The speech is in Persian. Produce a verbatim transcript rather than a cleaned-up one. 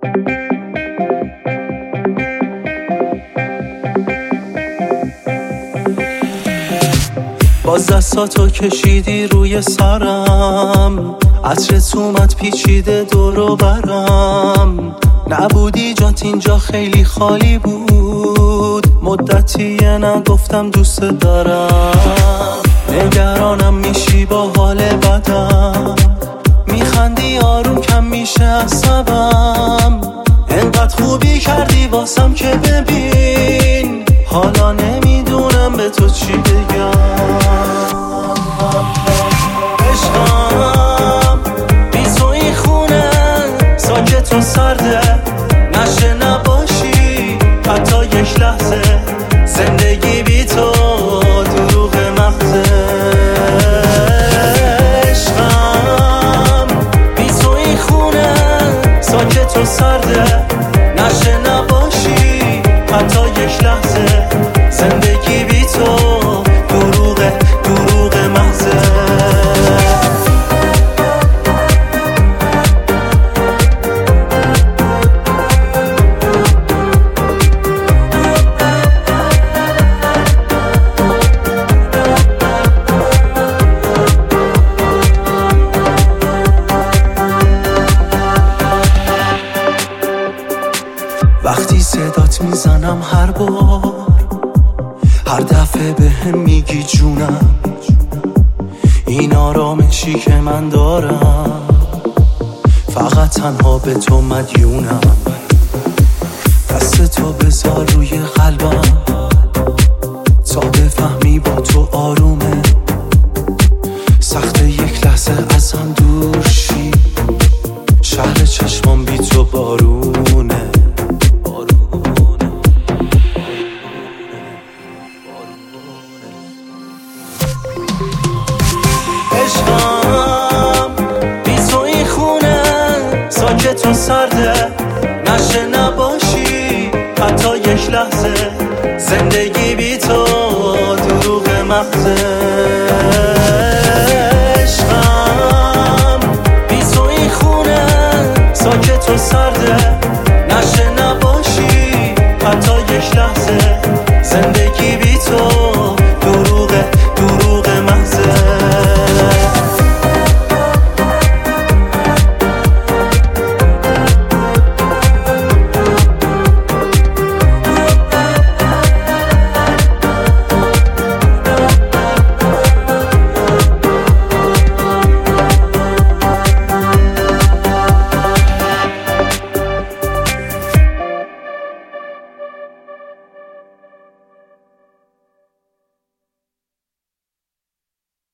باز دستاتو کشیدی روی سرم، عطرت اومد پیچیده دور و برم. نبودی جات اینجا خیلی خالی بود، مدتیه نگفتم دوست دارم. نگرانم میشی با حال بدم، میخندی آروم کم میشه عصبم. انقدر خوبی کردی واسم که ببین، حالا نمیدونم به تو چی بگم. عشقم بی تو این خونه ساکت و سرده، نشه نباشی حتی یک لحظه. زندگی بی تو دروغ محضه. عشقم بی تو این خونه ساکت و سرده، نشه نباشی حتی یک لحظه. زندگی بی تو دروغ دروغ محضه. وقتی صدات میزنم هر بار، هر دفعه به هم میگی جونم، این آرامشی که من دارم فقط تنها به تو مدیونم. دست تو بذار روی قلبم تا بفهمی با تو آرومه. سخت یک لحظه از هم دور شی، شهر چشمام بی تو بارونه. عشقم بی تو این خونه ساکت و سرده، نشه نباشی حتی یک لحظه. زندگی بی تو دروغ محضه. عشقم بی تو این خونه ساکت و سرده، نشه نباشی حتی یک لحظه. زندگی بی تو